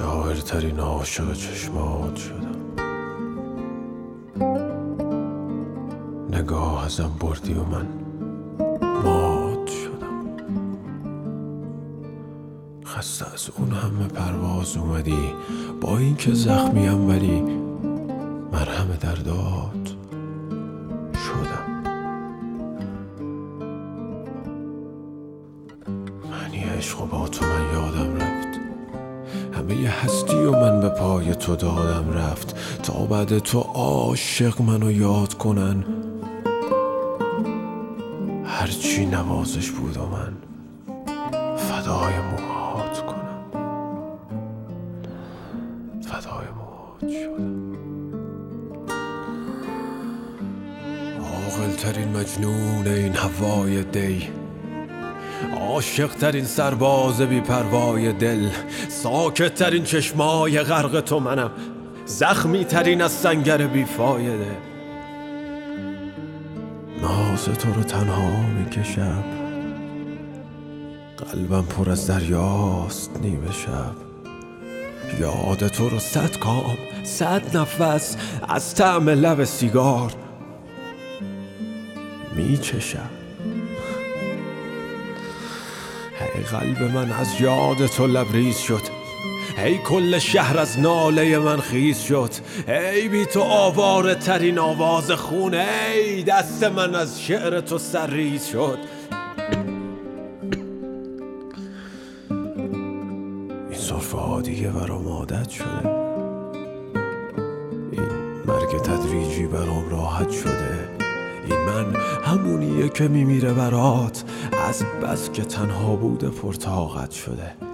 شاعرترین عاشق چشمات شدم. نگاه ازم بردی و من مات شدم. خسته از اون همه پرواز اومدی، با این که زخمیم ولی مرهم دردات شدم. معنی عشق و با تو من یادم رفت، همه ی هستی و من به پای تو دادم رفت، تا بعد تو عاشق منو یاد کنن. هرچی نوازش بود و من فدای موهات کنم، فدای موهات شدم. عاقل ترین مجنون این هوای دی، عاشق ترین سرباز بی پروای دل، ساکت ترین چشمای غرق تو منم، زخمی ترین از سنگر بی فایده. ناز تو رو تنها میکشم، قلبم پر از دریاست نیمه شب. یاد تو رو 100 کام 100 نفس از طعم لب سیگار میچشم. هی قلب من از یاد تو لبریز شد، هی کل شهر از ناله من خیز شد. هی بی تو آواره ترین آواز خون، هی دست من از شعر تو سرریز شد. این سرفه ها دیگه برام عادت شده، این مرگ تدریجی برام راحت شده. این من همونیه که میمیره برات، از بس که تنها بوده پرطاقت شده.